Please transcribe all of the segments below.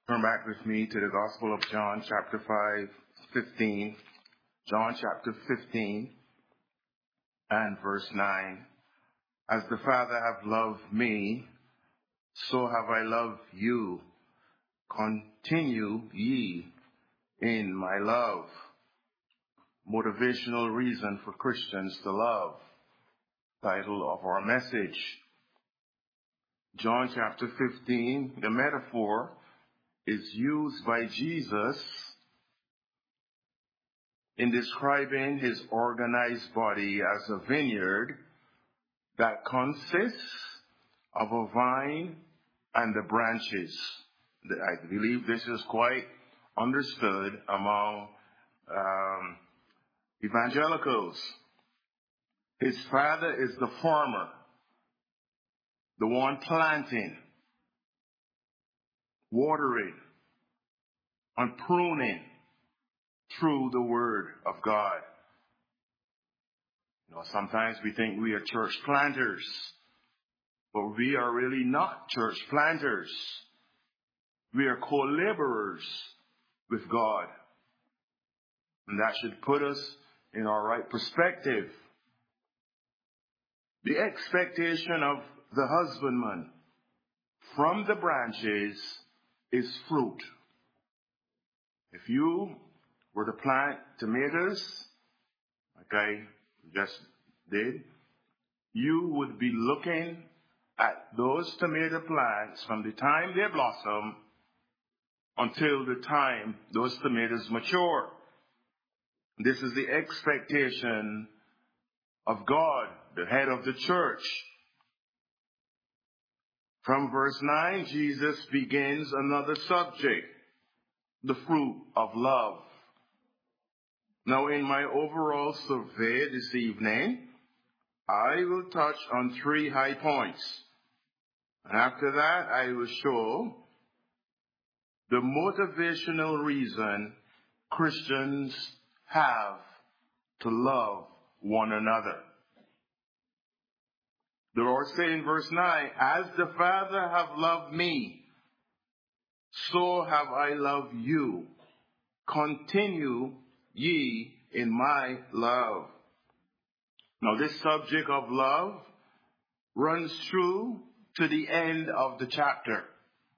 Turn back with me to the Gospel of John, chapter 15. John chapter 15 and verse 9. As the Father hath loved me, so have I loved you. Continue ye in my love. Motivational reason for Christians to love. Title of our message. John chapter 15, the metaphor is used by Jesus in describing his organized body as a vineyard that consists of a vine and the branches. I believe this is quite understood among evangelicals. His Father is the farmer, the one planting, watering, and pruning through the Word of God. Sometimes we think we are church planters, but we are really not church planters. We are co-laborers with God. And that should put us in our right perspective. The expectation of the husbandman from the branches is fruit. If you were to plant tomatoes, like I just did, you would be looking at those tomato plants from the time they blossom until the time those tomatoes mature. This is the expectation of God, the head of the church. From verse 9, Jesus begins another subject, the fruit of love. Now, in my overall survey this evening, I will touch on 3 high points. And after that, I will show the motivational reason Christians have to love one another. The Lord said in verse 9, as the Father hath loved me, so have I loved you. Continue ye in my love. Now this subject of love runs through to the end of the chapter.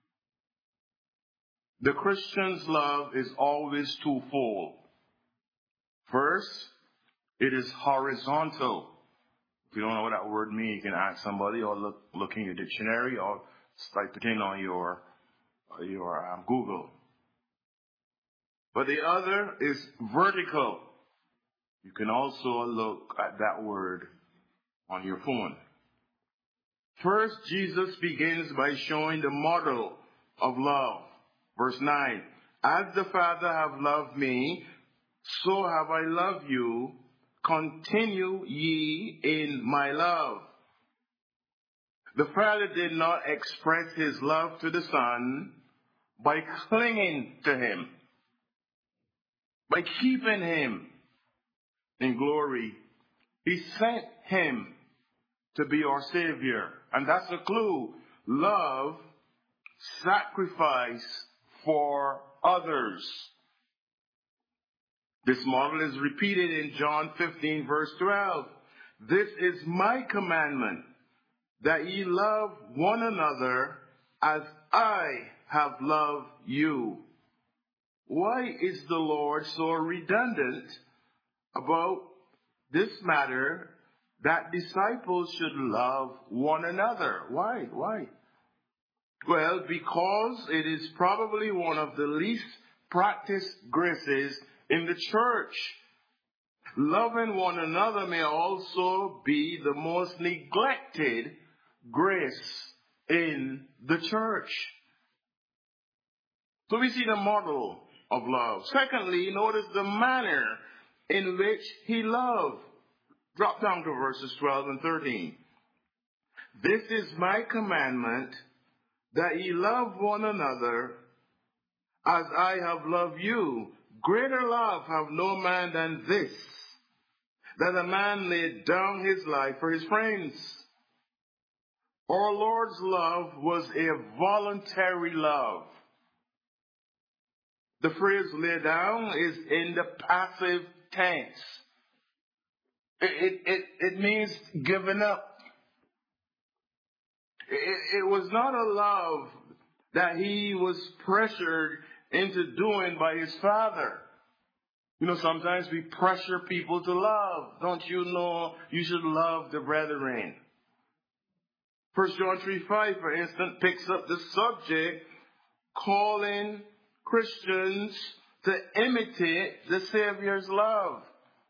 The Christian's love is always twofold. First, it is horizontal. If you don't know what that word means, you can ask somebody or look in your dictionary or type it in on your Google. But the other is vertical. You can also look at that word on your phone. First, Jesus begins by showing the model of love. Verse 9, as the Father hath loved me, so have I loved you. Continue ye in my love. The Father did not express his love to the Son by clinging to him, by keeping him in glory. He sent him to be our Savior. And that's a clue. Love, sacrifice for others. This model is repeated in John 15, verse 12. This is my commandment, that ye love one another as I have loved you. Why is the Lord so redundant about this matter that disciples should love one another? Why? Well, because it is probably one of the least practiced graces in the church. Loving one another may also be the most neglected grace in the church. So we see the model of love. Secondly, notice the manner in which he loved. Drop down to verses 12 and 13. This is my commandment, that ye love one another as I have loved you. Greater love have no man than this, that a man laid down his life for his friends. Our Lord's love was a voluntary love. The phrase lay down is in the passive tense. It means giving up. It was not a love that he was pressured into doing by his father. You know, sometimes we pressure people to love. Don't you know you should love the brethren? 1 John 3:5, for instance, picks up the subject, calling Christians to imitate the Savior's love.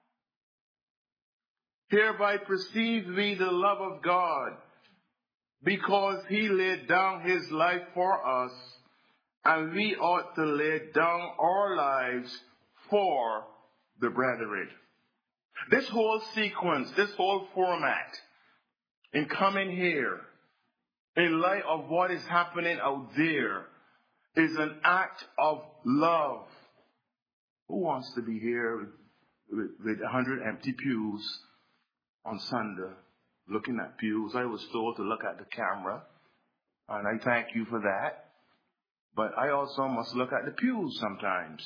Hereby perceive we the love of God, because he laid down his life for us, and we ought to lay down our lives for the brethren. This whole sequence, this whole format, in coming here, in light of what is happening out there, is an act of love. Who wants to be here with 100 empty pews on Sunday, looking at pews? I was told to look at the camera, and I thank you for that. But I also must look at the pews sometimes.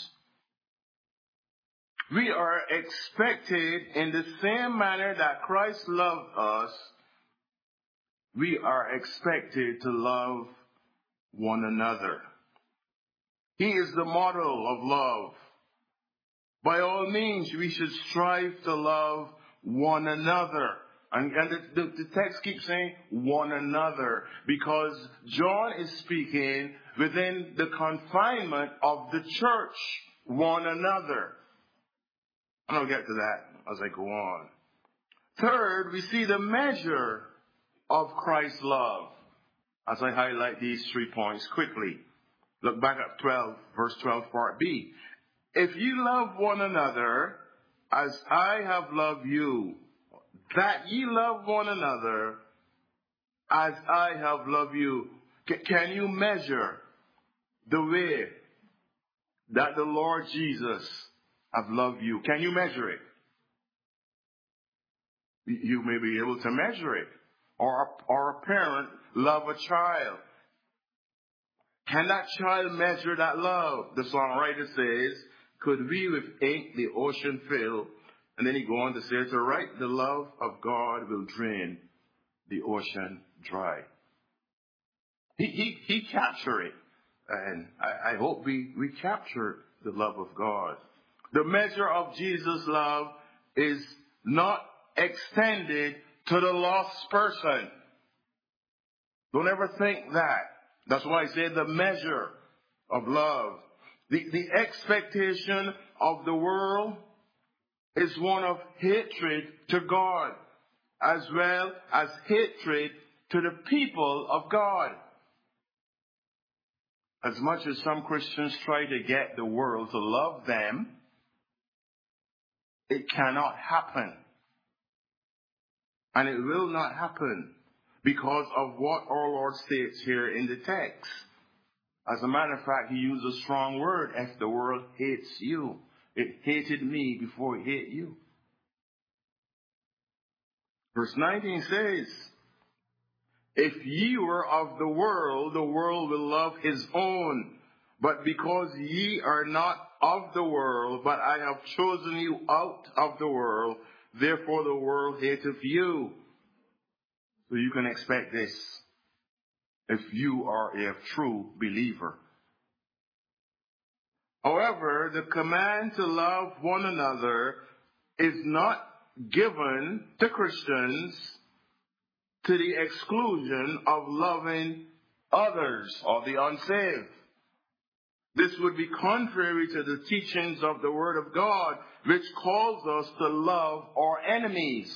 We are expected, in the same manner that Christ loved us, we are expected to love one another. He is the model of love. By all means, we should strive to love one another. And the text keeps saying one another, because John is speaking within the confinement of the church, one another. And I'll get to that as I go on. Third, we see the measure of Christ's love. As I highlight these 3 points quickly. Look back at 12, verse 12, part B. If you love one another as I have loved you, that ye love one another as I have loved you. Can you measure the way that the Lord Jesus have loved you? Can you measure it? You may be able to measure it. Or a parent love a child. Can that child measure that love? The songwriter says, could we with ink the ocean fill? And then he go on to say, to write the love of God will drain the ocean dry. He captured it. And I hope we capture the love of God. The measure of Jesus' love is not extended to the lost person. Don't ever think that. That's why I say the measure of love. The expectation of the world is one of hatred to God, as well as hatred to the people of God. As much as some Christians try to get the world to love them, it cannot happen. And it will not happen because of what our Lord states here in the text. As a matter of fact, he used a strong word. If the world hates you, it hated me before it hate you. Verse 19 says, if ye were of the world will love his own. But because ye are not of the world, but I have chosen you out of the world, therefore the world hateth you. So you can expect this if you are a true believer. However, the command to love one another is not given to Christians to the exclusion of loving others or the unsaved. This would be contrary to the teachings of the Word of God, which calls us to love our enemies.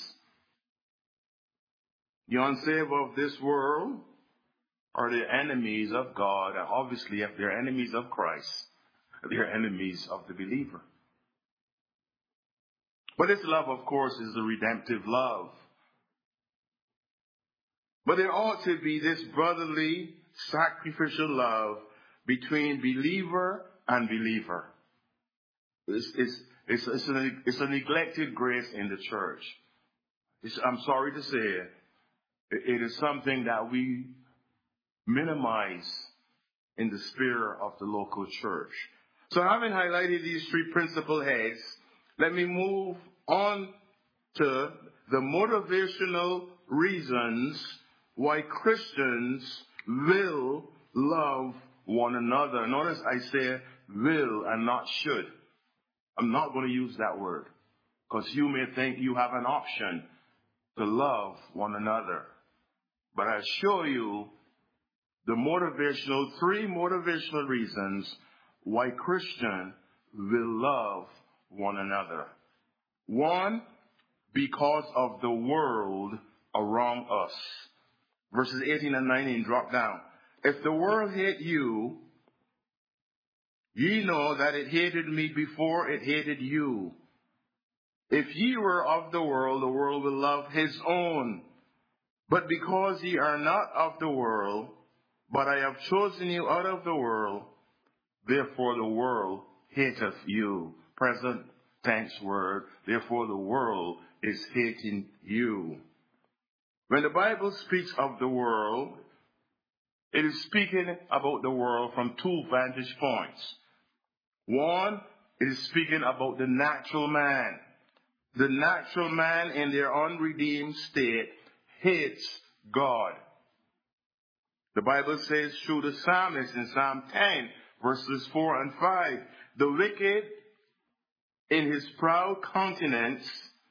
The unsaved of this world are the enemies of God, and obviously if they're enemies of Christ, they're enemies of the believer. But this love, of course, is the redemptive love. But there ought to be this brotherly, sacrificial love between believer and believer. It's a neglected grace in the church. I'm sorry to say it. It is something that we minimize in the sphere of the local church. So having highlighted these three principal heads, let me move on to the motivational reasons why Christians will love one another. Notice I say will and not should. I'm not going to use that word because you may think you have an option to love one another. But I show you the three motivational reasons why Christians will love one another. One, because of the world around us. Verses 18 and 19 drop down. If the world hate you, ye know that it hated me before it hated you. If ye were of the world will love his own. But because ye are not of the world, but I have chosen you out of the world, therefore the world hateth you. Present tense word. Therefore the world is hating you. When the Bible speaks of the world, it is speaking about the world from two vantage points. One, it is speaking about the natural man. The natural man in their unredeemed state hates God. The Bible says through the psalmist in Psalm 10, verses 4 and 5, the wicked in his proud countenance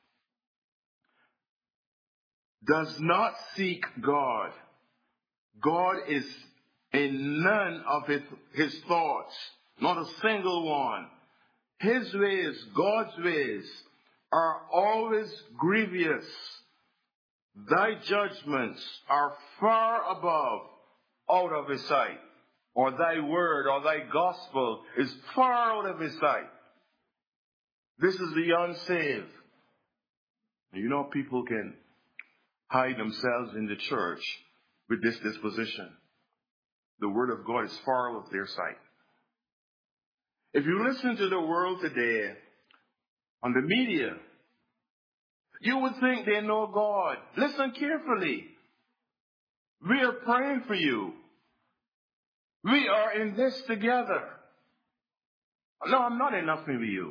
does not seek God. God is in none of his thoughts, not a single one. His ways, God's ways, are always grievous. Thy judgments are far above, out of his sight. Or thy word or thy gospel is far out of his sight. This is the unsaved. You know, people can hide themselves in the church with this disposition. The word of God is far out of their sight. If you listen to the world today on the media, you would think they know God. Listen carefully. We are praying for you. We are in this together. No, I'm not enough with you.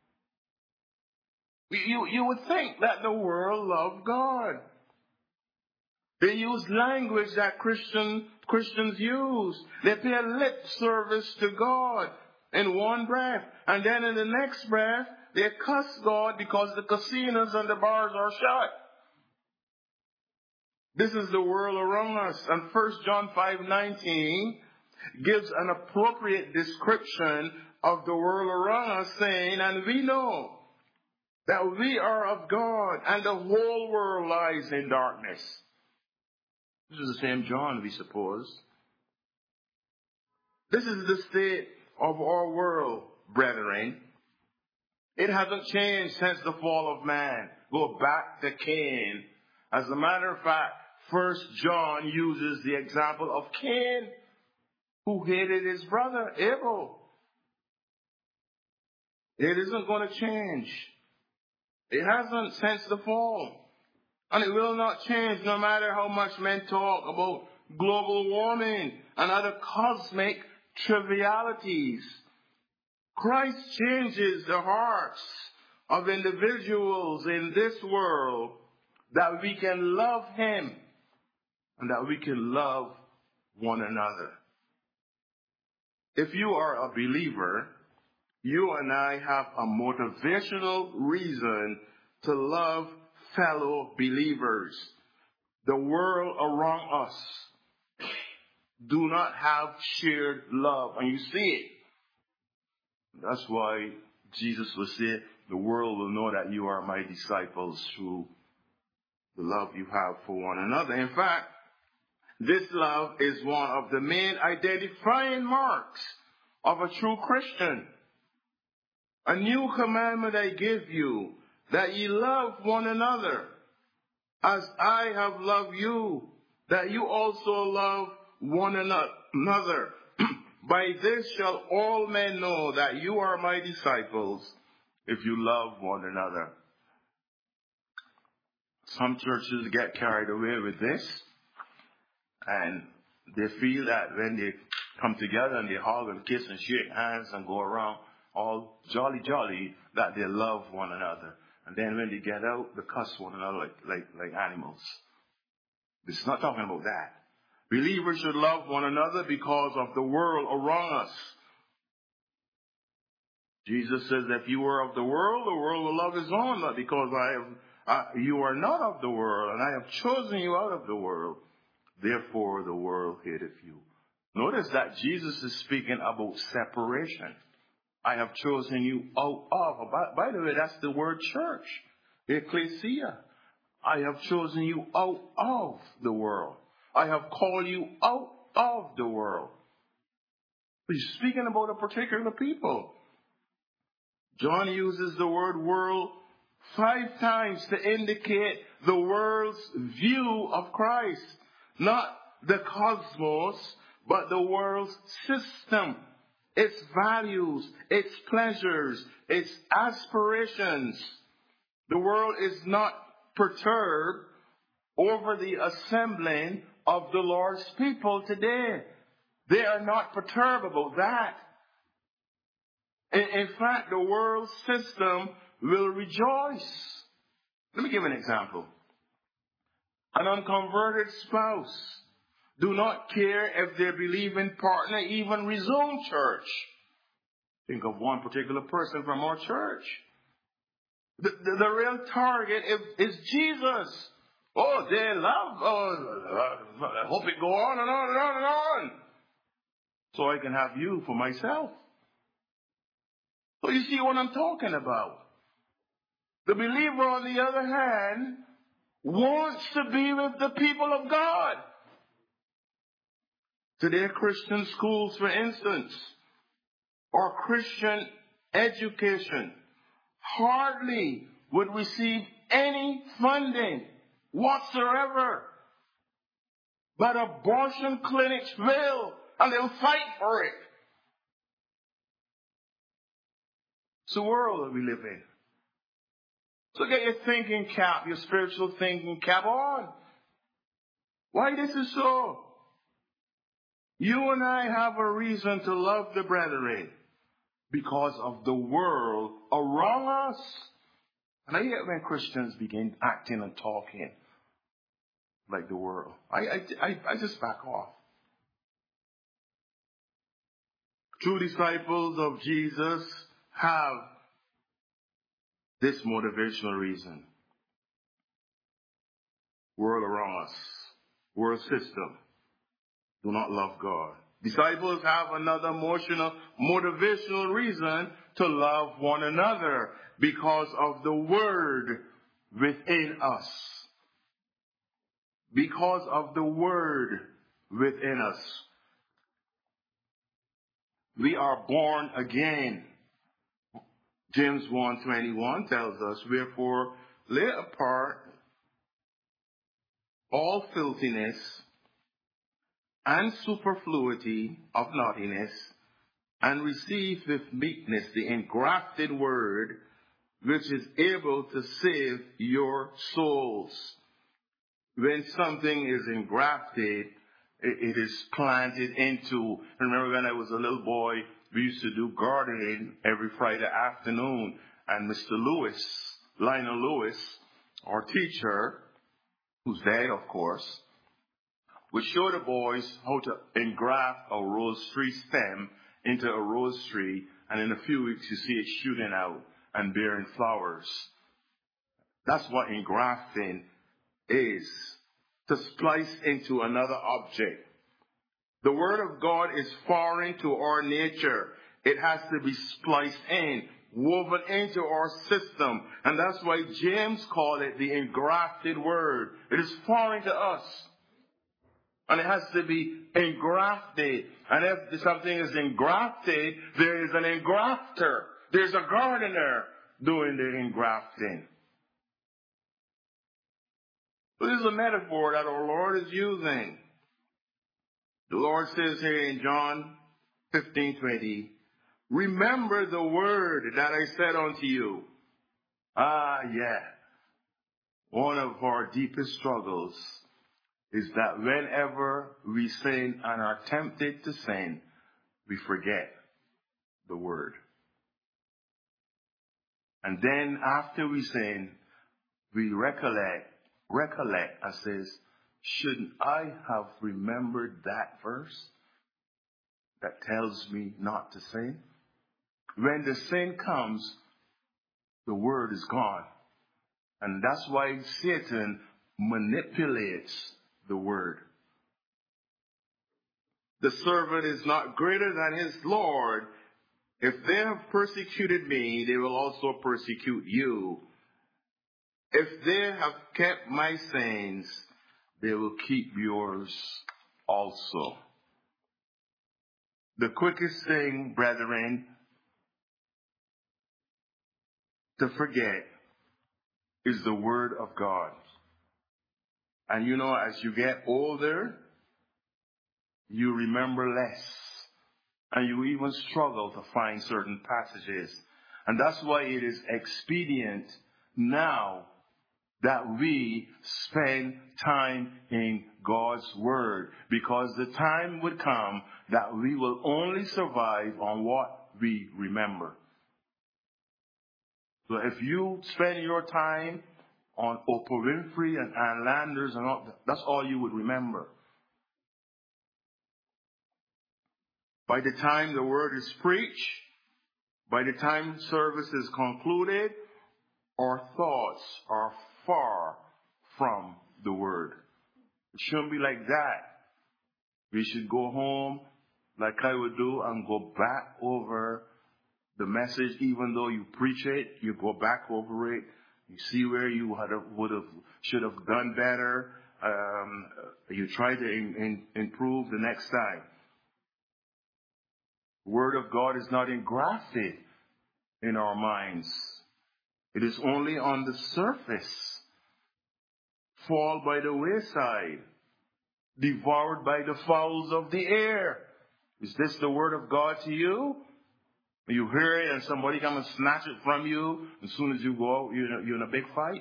You would think that the world loved God. They use language that Christians use. They pay lip service to God in one breath. And then in the next breath, they cuss God because the casinos and the bars are shut. This is the world around us. And 1 John 5:19 gives an appropriate description of the world around us, saying, and we know that we are of God, and the whole world lies in darkness. This is the same John, we suppose. This is the state of our world, brethren. It hasn't changed since the fall of man. Go back to Cain. As a matter of fact, 1 John uses the example of Cain, who hated his brother Abel. It isn't going to change. It hasn't since the fall. And it will not change no matter how much men talk about global warming and other cosmic trivialities. Christ changes the hearts of individuals in this world that we can love him and that we can love one another. If you are a believer, you and I have a motivational reason to love fellow believers. The world around us do not have shared love, and you see it. That's why Jesus will say, the world will know that you are my disciples through the love you have for one another. In fact, this love is one of the main identifying marks of a true Christian. A new commandment I give you, that ye love one another, as I have loved you, that you also love one another. By this shall all men know that you are my disciples, if you love one another. Some churches get carried away with this, and they feel that when they come together and they hug and kiss and shake hands and go around all jolly that they love one another. And then when they get out, they cuss one another like animals. This is not talking about that. Believers should love one another because of the world around us. Jesus says that if you were of the world will love his own, but because you are not of the world, and I have chosen you out of the world. Therefore, the world hateth you. Notice that Jesus is speaking about separation. I have chosen you out of. By the way, that's the word church. Ecclesia. I have chosen you out of the world. I have called you out of the world. He's speaking about a particular people. John uses the word world 5 times to indicate the world's view of Christ. Not the cosmos, but the world's system, its values, its pleasures, its aspirations. The world is not perturbed over the assembling of the Lord's people today. They are not perturbed about that. In fact, the world system will rejoice. Let me give an example. An unconverted spouse do not care if their believing partner even resume church. Think of one particular person from our church. The real target is Jesus. Oh, they love, I hope it go on and on and on and on. So I can have you for myself. So you see what I'm talking about. The believer, on the other hand, wants to be with the people of God. Today, Christian schools, for instance, or Christian education, hardly would receive any funding whatsoever. But abortion clinics will, and they'll fight for it. It's the world that we live in. So get your thinking cap, your spiritual thinking cap on. Why this is so? You and I have a reason to love the brethren because of the world around us. And I hate when Christians begin acting and talking like the world. I just back off. True disciples of Jesus have this motivational reason. World around us, world system, do not love God. Disciples have another motivational reason to love one another because of the word within us. Because of the word within us. We are born again. James 1:21 tells us, wherefore lay apart all filthiness and superfluity of naughtiness, and receive with meekness the engrafted word, which is able to save your souls. When something is engrafted, it is planted into. Remember when I was a little boy, we used to do gardening every Friday afternoon, and Mr. Lewis, Lionel Lewis, our teacher, who's dead, of course, would show the boys how to engraft a rose tree stem into a rose tree, and in a few weeks you see it shooting out and bearing flowers. That's what engrafting is, to splice into another object. The Word of God is foreign to our nature. It has to be spliced in, woven into our system. And that's why James called it the engrafted Word. It is foreign to us. And it has to be engrafted. And if something is engrafted, there is an engrafter. There's a gardener doing the engrafting. This is a metaphor that our Lord is using. The Lord says here in John 15:20, remember the word that I said unto you. One of our deepest struggles is that whenever we sin and are tempted to sin, we forget the word. And then after we sin, we recollect and says, shouldn't I have remembered that verse that tells me not to sin? When the sin comes, the word is gone. And that's why Satan manipulates the word. The servant is not greater than his Lord. If they have persecuted me, they will also persecute you. If they have kept my sayings, they will keep yours also. The quickest thing, brethren, to forget is the word of God. And you know, as you get older, you remember less. And you even struggle to find certain passages. And that's why it is expedient now that we spend time in God's word. Because the time would come that we will only survive on what we remember. So if you spend your time on Oprah Winfrey and Ann Landers and all, that's all you would remember. By the time the word is preached, by the time service is concluded, our thoughts are far from the word. It shouldn't be like that. We should go home, like I would do, and go back over the message. Even though you preach it, you go back over it. You see where you should have done better. You try to improve the next time. The word of God is not engrafted in our minds. It is only on the surface, fall by the wayside, devoured by the fowls of the air. Is this the word of God to you? You hear it and somebody come and snatch it from you. As soon as you go out, you're in a big fight.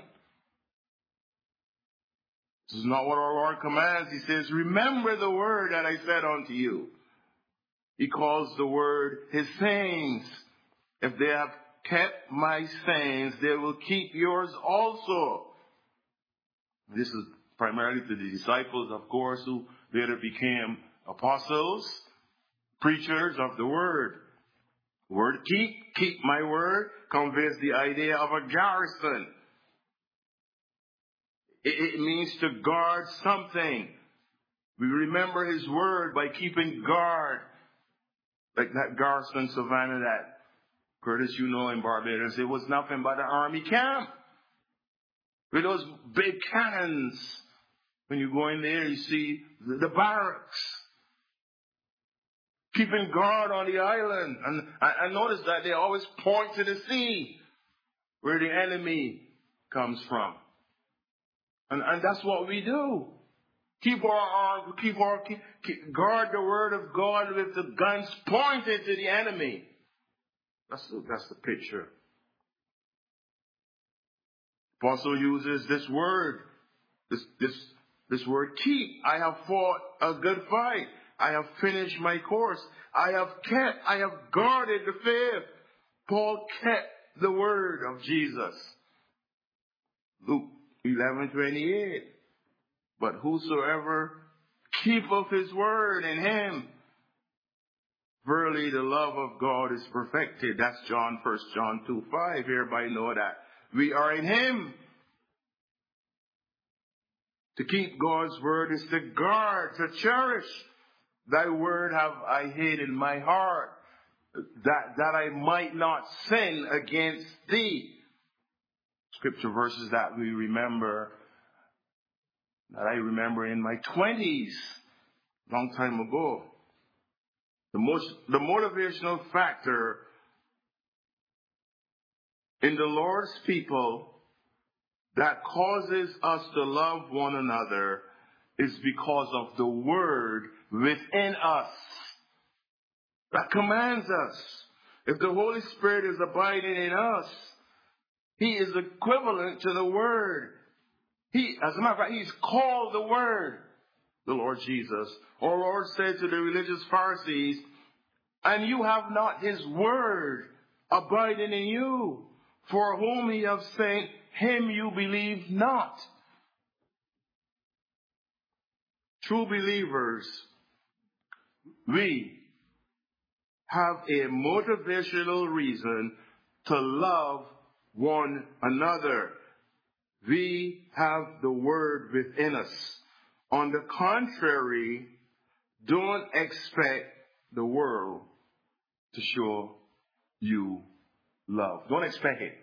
This is not what our Lord commands. He says, remember the word that I said unto you. He calls the word his sayings. If they have kept my sayings, they will keep yours also. This is primarily to the disciples, of course, who later became apostles, preachers of the word. Word keep my word, conveys the idea of a garrison. It means to guard something. We remember his word by keeping guard. Like that garrison Savannah that Curtis, you know, in Barbados, it was nothing but an army camp. With those big cannons. When you go in there, you see the barracks. Keeping guard on the island. And I noticed that they always point to the sea where the enemy comes from. And that's what we do. Guard the word of God with the guns pointed to the enemy. That's the picture. Apostle uses this word, this word keep. I have fought a good fight. I have finished my course. I have guarded the faith. Paul kept the word of Jesus. Luke 11:28. But whosoever keepeth his word in him, verily the love of God is perfected. That's 1 John 2:5. Hereby know that we are in him. To keep God's word is to guard, to cherish. Thy word have I hid in my heart, that I might not sin against thee. Scripture verses that we remember, that I remember in my 20s, long time ago. The motivational factor in the Lord's people that causes us to love one another is because of the word within us that commands us. If the Holy Spirit is abiding in us, he is equivalent to the word. As a matter of fact, he's called the word, the Lord Jesus. Our Lord said to the religious Pharisees, and you have not his word abiding in you. For whom he hath sent, him you believe not. True believers, we have a motivational reason to love one another. We have the word within us. On the contrary, don't expect the world to show you love. Don't expect it.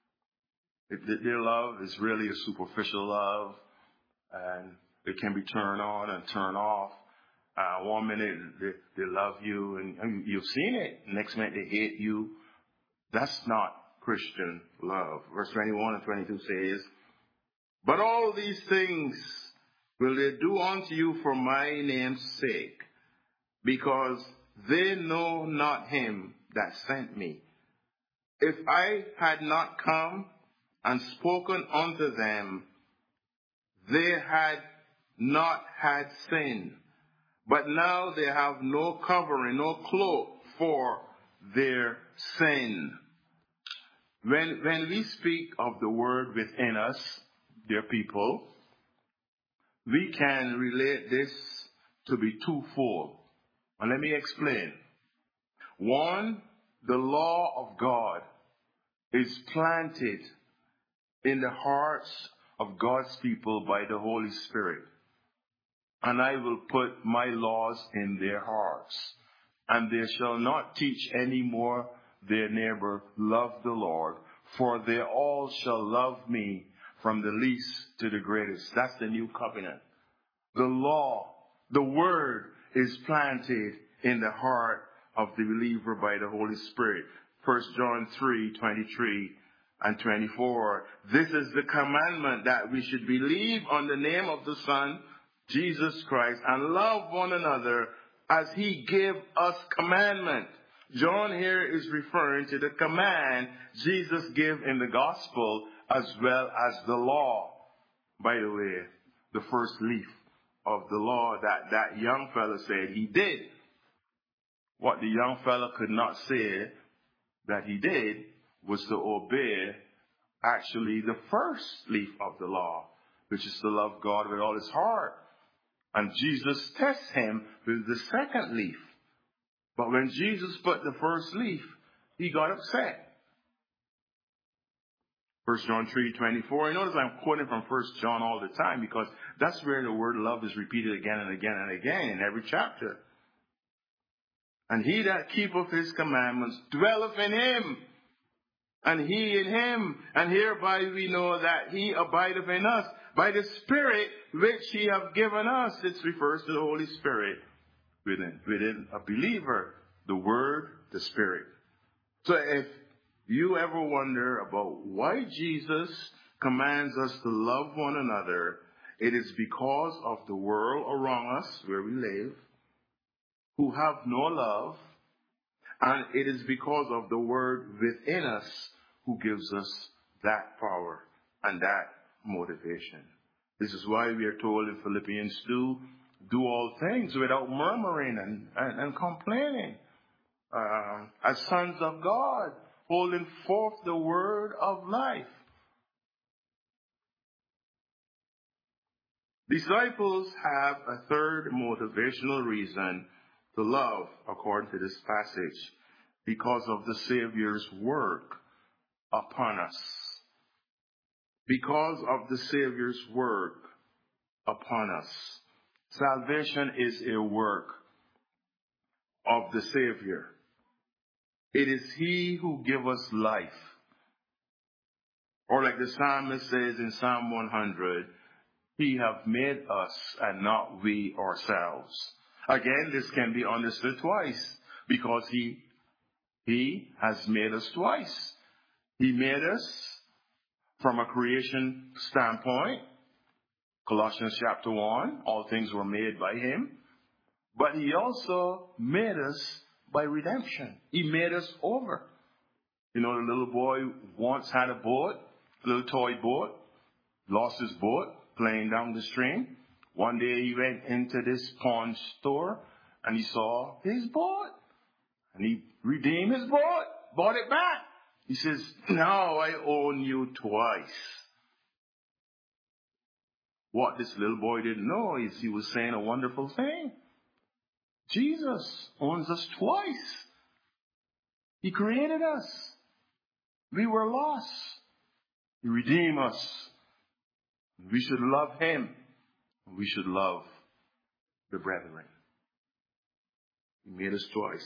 Their love is really a superficial love, and it can be turned on and turned off. 1 minute they love you, and you've seen it. Next minute they hate you. That's not Christian love. Verse 21 and 22 says, but all these things will they do unto you for my name's sake, because they know not him that sent me. If I had not come and spoken unto them, they had not had sin. But now they have no covering, no cloak for their sin. When we speak of the word within us, dear people, we can relate this to be twofold. And let me explain. One, the law of God is planted in the hearts of God's people by the Holy Spirit. And I will put my laws in their hearts. And they shall not teach any more their neighbor, love the Lord, for they all shall love me from the least to the greatest. That's the new covenant. The law, the word is planted in the heart of the believer by the Holy Spirit. 1 John 3:23 and 24. This is the commandment, that we should believe on the name of the Son, Jesus Christ, and love one another as he gave us commandment. John here is referring to the command Jesus gave in the gospel as well as the law. By the way, the first leaf of the law that young fella said he did. What the young fella could not say that he did was to obey actually the first leaf of the law, which is to love God with all his heart. And Jesus tests him with the second leaf. But when Jesus put the first leaf, he got upset. 1 John 3:24. You notice I'm quoting from 1 John all the time, because that's where the word love is repeated again and again and again in every chapter. And he that keepeth his commandments dwelleth in him, and he in him. And hereby we know that he abideth in us by the Spirit which he hath given us. It refers to the Holy Spirit within a believer, the Word, the Spirit. So if you ever wonder about why Jesus commands us to love one another, it is because of the world around us where we live, who have no love, and it is because of the Word within us who gives us that power and that motivation. This is why we are told in Philippians 2, do all things without murmuring and complaining. As sons of God, holding forth the word of life. Disciples have a third motivational reason to love, according to this passage, because of the Savior's work upon us. Because of the Savior's work upon us. Salvation is a work of the Savior. It is he who gives us life. Or like the psalmist says in Psalm 100, he hath made us and not we ourselves. Again, this can be understood twice, because he has made us twice. He made us from a creation standpoint. Colossians chapter 1, all things were made by him. But he also made us by redemption. He made us over. You know, the little boy once had a boat, a little toy boat, lost his boat playing down the stream. One day he went into this pawn store and he saw his boat. And he redeemed his boat, bought it back. He says, now I own you twice. What this little boy didn't know is he was saying a wonderful thing. Jesus owns us twice. He created us. We were lost. He redeemed us. We should love him. We should love the brethren. He made us twice.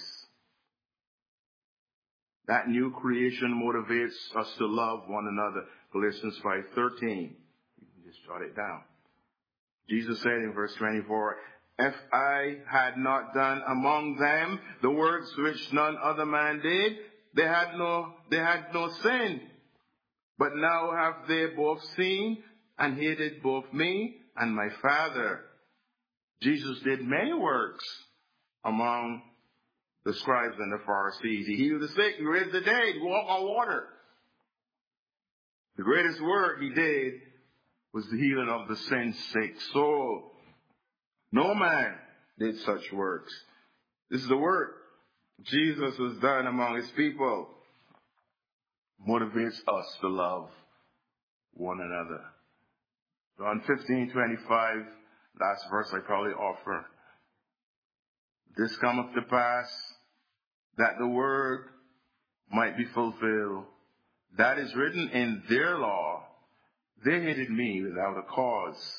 That new creation motivates us to love one another. Galatians 5:13. You can just jot it down. Jesus said in verse 24, if I had not done among them the works which none other man did, they had no sin. But now have they both seen and hated both me and my Father. Jesus did many works among the scribes and the Pharisees. He healed the sick, he raised the dead, he walked on water. The greatest work he did was the healing of the sin-sick soul. No man did such works. This is the work Jesus has done among his people. Motivates us to love one another. John 15:25, last verse I probably offer. This cometh to pass, that the word might be fulfilled. That is written in their law. They hated me without a cause.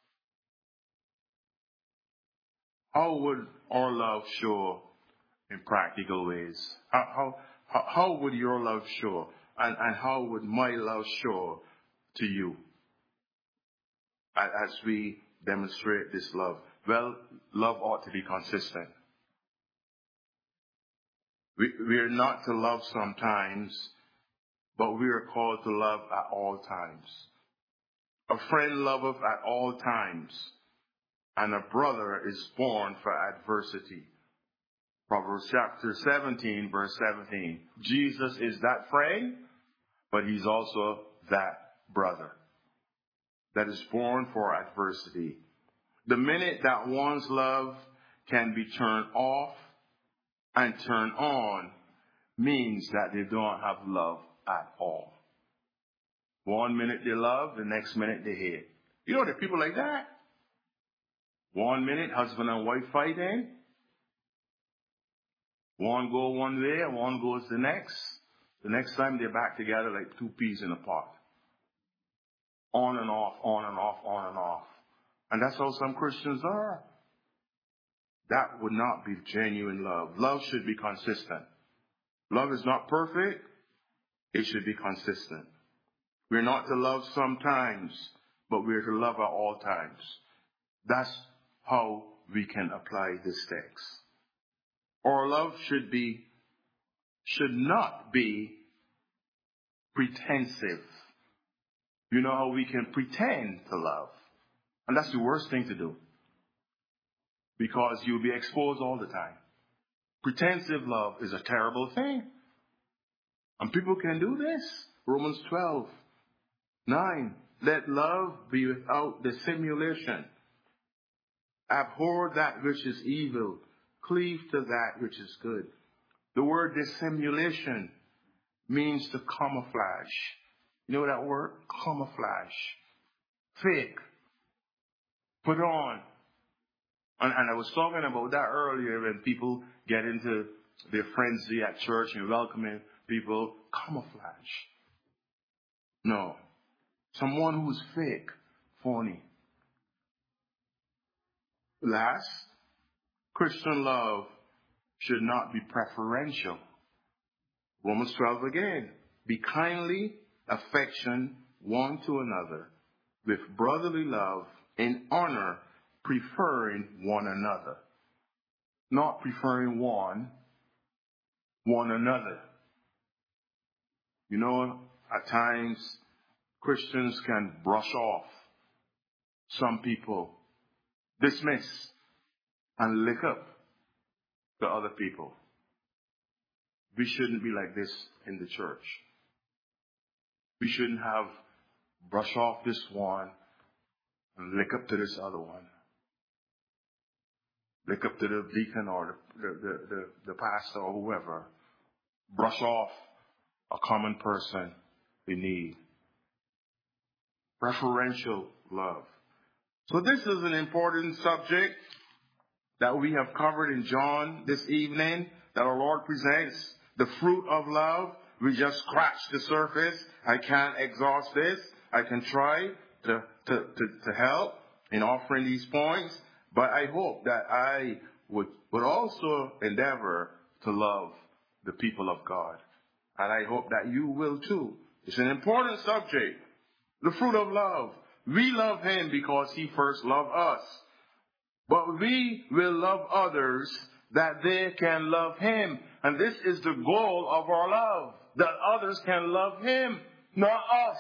How would our love show in practical ways? How would your love show? And how would my love show to you as we demonstrate this love? Well, love ought to be consistent. We are not to love sometimes, but we are called to love at all times. A friend loveth at all times, and a brother is born for adversity. Proverbs chapter 17, verse 17. Jesus is that friend, but he's also that brother that is born for adversity. The minute that one's love can be turned off and turned on means that they don't have love at all. 1 minute they love, the next minute they hate. You know, there are people like that. 1 minute, husband and wife fighting. One go one way and one goes the next. The next time they're back together like two peas in a pot. On and off, on and off, on and off. And that's how some Christians are. That would not be genuine love. Love should be consistent. Love is not perfect. It should be consistent. We're not to love sometimes, but we're to love at all times. That's how we can apply this text. Our love should not be pretensive. You know how we can pretend to love. And that's the worst thing to do. Because you'll be exposed all the time. Pretensive love is a terrible thing. And people can do this. Romans 12:9. Let love be without dissimulation. Abhor that which is evil. Cleave to that which is good. The word dissimulation means to camouflage. You know that word? Camouflage. Fake. Put on. And I was talking about that earlier when people get into their frenzy at church and welcoming people. Camouflage. No. Someone who's fake. Phony. Last, Christian love should not be preferential. Romans 12 again. Be kindly affection one to another with brotherly love in honor, preferring one another. Not preferring one another. You know, at times Christians can brush off some people, dismiss and lick up the other people. We shouldn't be like this in the church. We shouldn't have brush off this one and lick up to this other one. look up to the deacon or the pastor or whoever. Brush off a common person in need. Preferential love. So this is an important subject that we have covered in John this evening, that our Lord presents, the fruit of love. We just scratched the surface. I can't exhaust this. I can try to help in offering these points, but I hope that I would also endeavor to love the people of God. And I hope that you will too. It's an important subject. The fruit of love. We love Him because He first loved us. But we will love others that they can love Him. And this is the goal of our love. That others can love Him, not us.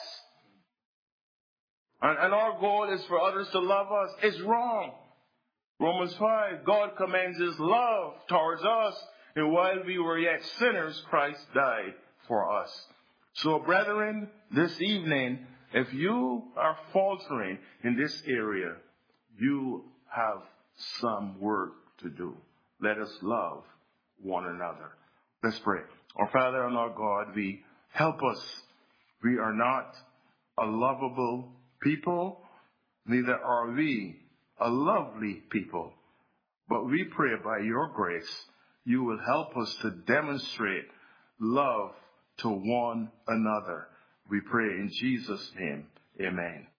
And our goal is for others to love us. It's wrong. Romans 5, God commends His love towards us. And while we were yet sinners, Christ died for us. So, brethren, this evening, if you are faltering in this area, you have some work to do. Let us love one another. Let's pray. Our Father and our God, help us. We are not a lovable people, neither are we a lovely people. But we pray by your grace, you will help us to demonstrate love to one another. We pray in Jesus' name. Amen.